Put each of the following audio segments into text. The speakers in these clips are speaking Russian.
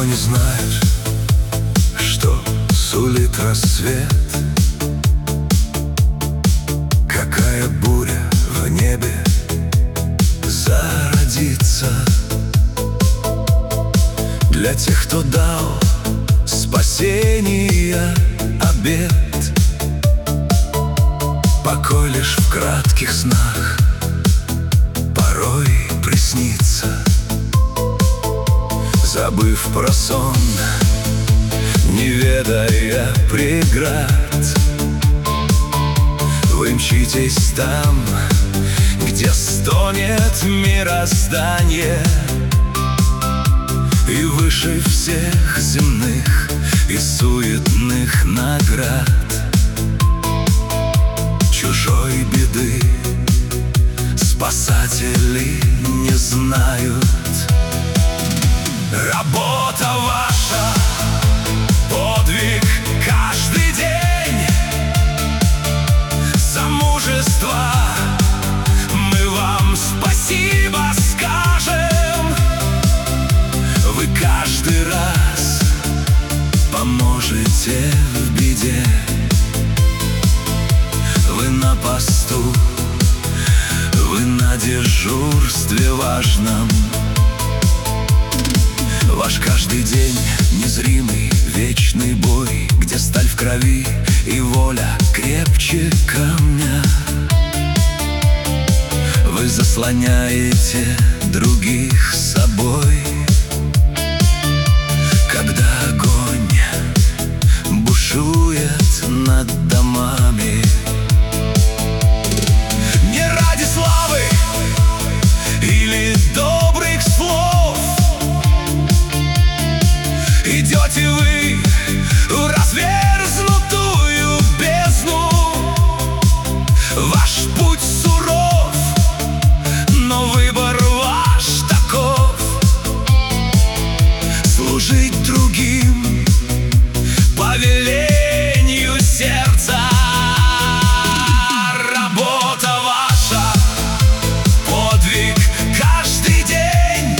не знает, что сулит рассвет. Какая буря в небе зародится. Для тех, кто дал спасения обет, покой лишь в кратких снах порой приснится. Забыв про сон, не ведая преград, вы мчитесь там, где стонет мироздание, и выше всех земных и суетных наград. Чужой беды спасатели не знают. Работа ваша, подвиг каждый день. За мужество мы вам спасибо скажем. Вы каждый раз поможете в беде. Вы на посту, вы на дежурстве важном. Ваш каждый день незримый вечный бой, где сталь в крови и воля крепче камня. Вы заслоняете других собой, когда огонь бушует над домами. Не ради славы или добрых слов идете вы в разверзнутую бездну. Ваш путь суров, но выбор ваш таков: служить другим по велению сердца. Работа ваша, подвиг каждый день.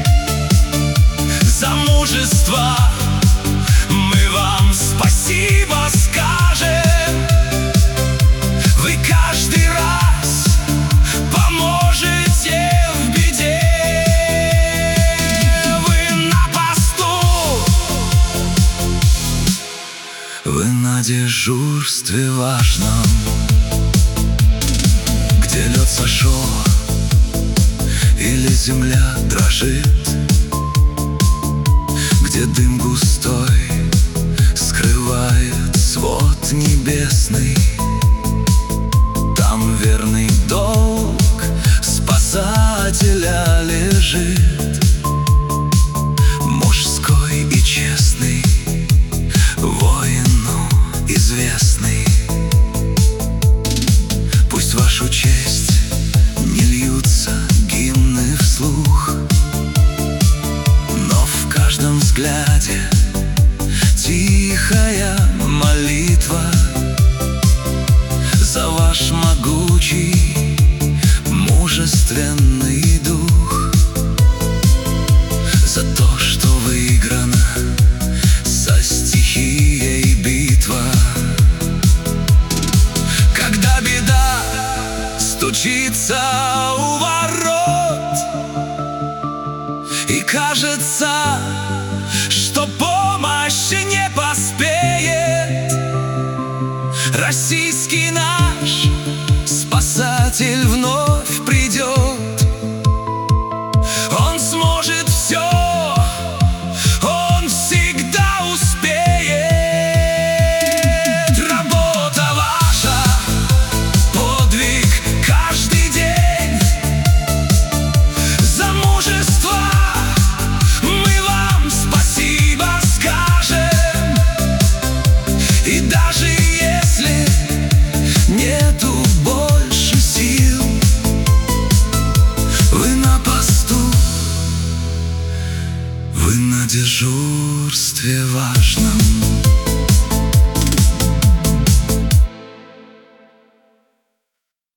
За мужество мы вам спасибо скажем. Вы каждый раз поможете в беде. Вы на посту, вы на дежурстве важном, где лед сошел или земля дрожит, где дым густой скрывает свод небесный. Там верный долг спасателя лежит, мужской и честный, воину известный. Пусть вашу честь не льются гимны вслух, но в каждом взгляде тихая молитва за ваш могучий, мужественный дух, за то, что выиграна со стихией битва. Когда беда стучится у ворот и кажется, что помощь не поспеет, российский наш спасатель вновь придет. Он сможет все, он всегда успеет. Работа ваша, подвиг каждый день. За мужество мы вам спасибо скажем. И даже если нету больше сил, вы на посту, вы на дежурстве важном.